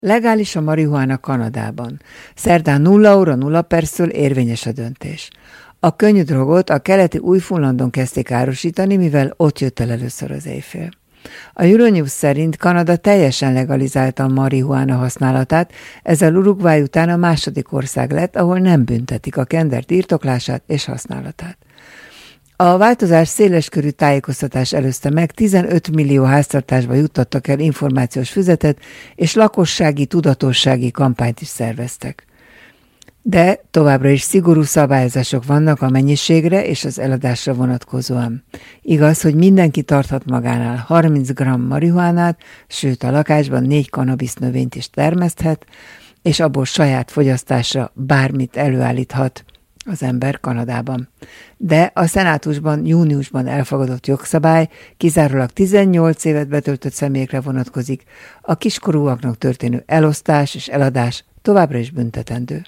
Legális a marihuána Kanadában. Szerdán 0 óra 0 perctől érvényes a döntés. A könnyű drogot a keleti Új-Fullandon kezdték árusítani, mivel ott jött el először az éjfél. A Euronews szerint Kanada teljesen legalizálta a marihuána használatát, ezzel Uruguay után a második ország lett, ahol nem büntetik a kender birtoklását és használatát. A változás széleskörű tájékoztatás előzte meg, 15 millió háztartásba juttattak el információs füzetet, és lakossági tudatossági kampányt is szerveztek. De továbbra is szigorú szabályozások vannak a mennyiségre és az eladásra vonatkozóan. Igaz, hogy mindenki tarthat magánál 30 g marihuánát, sőt a lakásban 4 kannabisz növényt is termeszthet, és abból saját fogyasztásra bármit előállíthat az ember Kanadában. De a szenátusban júniusban elfogadott jogszabály kizárólag 18 évet betöltött személyekre vonatkozik, a kiskorúaknak történő elosztás és eladás továbbra is büntetendő.